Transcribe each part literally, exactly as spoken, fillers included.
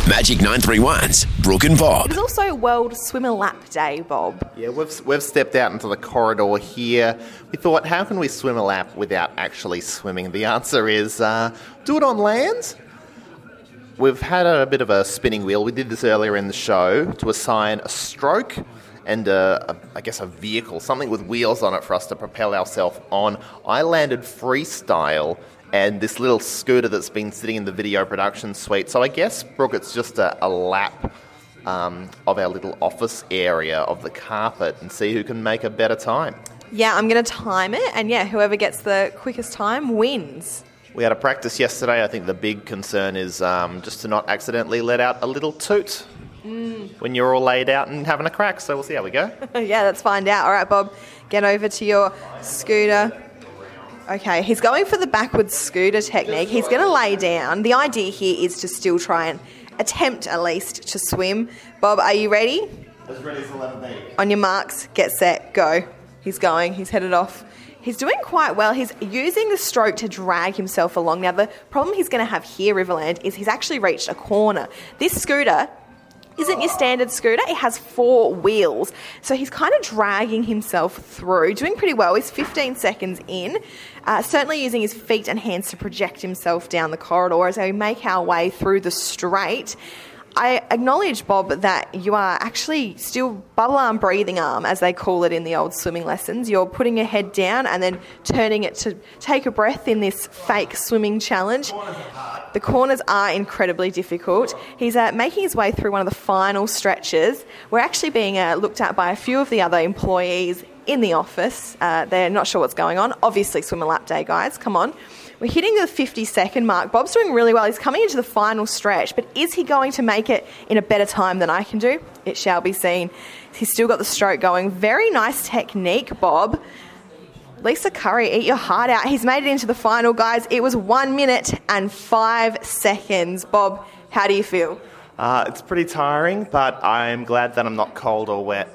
Magic nine three one's Brooke and Bob. It's also World Swimmer Lap Day, Bob. Yeah, we've we've stepped out into the corridor here. We thought, how can we swim a lap without actually swimming? The answer is uh, do it on land. We've had a bit of a spinning wheel. We did this earlier in the show to assign a stroke and, a, a, I guess, a vehicle, something with wheels on it for us to propel ourselves on. I landed freestyle and this little scooter that's been sitting in the video production suite. So I guess, Brooke, it's just a, a lap um, of our little office area of the carpet and see who can make a better time. Yeah, I'm going to time it, and yeah, whoever gets the quickest time wins. We had a practice yesterday. I think the big concern is um, just to not accidentally let out a little toot mm. when you're all laid out and having a crack. So we'll see how we go. Yeah, let's find out. All right, Bob, get over to your scooter. Okay, he's going for the backwards scooter technique. He's going to lay down. The idea here is to still try and attempt at least to swim. Bob, are you ready? As ready as I'll ever be. On your marks, get set, go. He's going. He's headed off. He's doing quite well. He's using the stroke to drag himself along. Now, the problem he's going to have here, Riverland, is he's actually reached a corner. This scooter isn't your standard scooter. It has four wheels. So he's kind of dragging himself through, doing pretty well. He's fifteen seconds in, uh, certainly using his feet and hands to project himself down the corridor as we make our way through the straight. I acknowledge, Bob, that you are actually still bubble arm, breathing arm, as they call it in the old swimming lessons. You're putting your head down and then turning it to take a breath in this fake swimming challenge. The corners are incredibly difficult. He's uh, making his way through one of the final stretches. We're actually being uh, looked at by a few of the other employees in the office. Uh, they're not sure what's going on. Obviously, Swimmer Lap Day, guys. Come on. We're hitting the fifty-second mark. Bob's doing really well. He's coming into the final stretch, but is he going to make it in a better time than I can do? It shall be seen. He's still got the stroke going. Very nice technique, Bob. Lisa Curry, eat your heart out. He's made it into the final, guys. It was one minute and five seconds. Bob, how do you feel? Uh, it's pretty tiring, but I'm glad that I'm not cold or wet.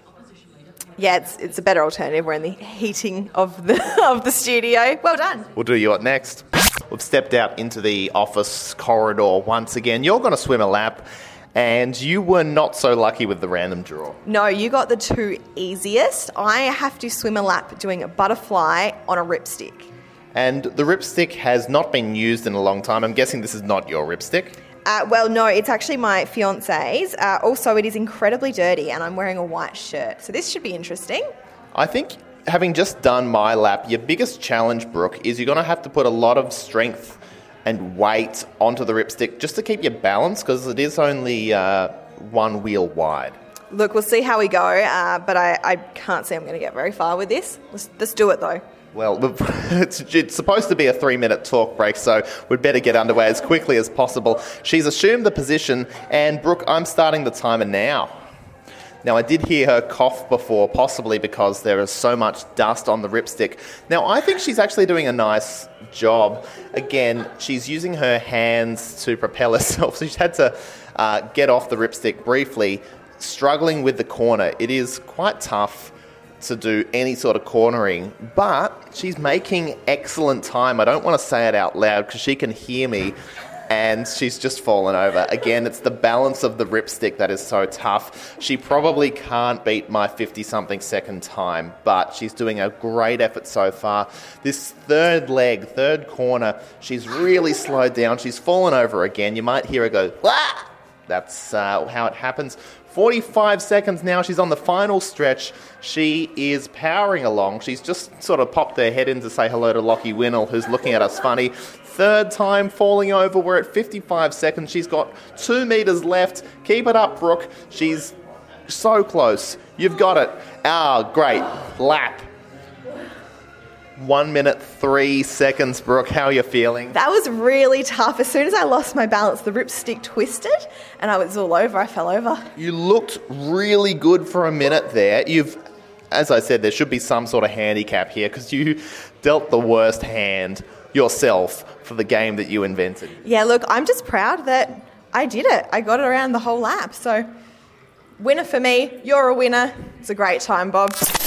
Yeah, it's it's a better alternative. We're in the heating of the of the studio. Well done. We'll do you what next. We've stepped out into the office corridor once again. You're going to swim a lap, and you were not so lucky with the random draw. No, you got the two easiest. I have to swim a lap doing a butterfly on a ripstick. And the ripstick has not been used in a long time. I'm guessing this is not your ripstick. Uh, well, no, it's actually my fiance's. Uh, also, it is incredibly dirty, and I'm wearing a white shirt. So this should be interesting. I think, having just done my lap, your biggest challenge, Brooke, is you're going to have to put a lot of strength and weight onto the ripstick just to keep your balance, because it is only uh, one wheel wide. Look, we'll see how we go, uh, but I, I can't see I'm going to get very far with this. Let's, let's do it, though. Well, it's, it's supposed to be a three-minute talk break, so we'd better get underway as quickly as possible. She's assumed the position, and Brooke, I'm starting the timer now. Now, I did hear her cough before, possibly because there is so much dust on the ripstick. Now, I think she's actually doing a nice job. Again, she's using her hands to propel herself, so she's had to uh, get off the ripstick briefly, struggling with the corner. It is quite tough to do any sort of cornering, but she's making excellent time. I don't want to say it out loud because she can hear me, and she's just fallen over. Again, it's the balance of the ripstick that is so tough. She probably can't beat my fifty-something second time, but she's doing a great effort so far. This third leg, third corner, she's really slowed down. She's fallen over again. You might hear her go, "Wah!" That's uh, how it happens. forty-five seconds now. She's on the final stretch. She is powering along. She's just sort of popped her head in to say hello to Lockie Winnell, who's looking at us funny. Third time falling over. We're at fifty-five seconds. She's got two metres left. Keep it up, Brooke. She's so close. You've got it. Ah, great. Lap. One minute, three seconds, Brooke. How are you feeling? That was really tough. As soon as I lost my balance, the ripstick twisted and I was all over. I fell over. You looked really good for a minute there. You've, as I said, there should be some sort of handicap here because you dealt the worst hand yourself for the game that you invented. Yeah, look, I'm just proud that I did it. I got it around the whole lap. So, winner for me. You're a winner. It's a great time, Bob.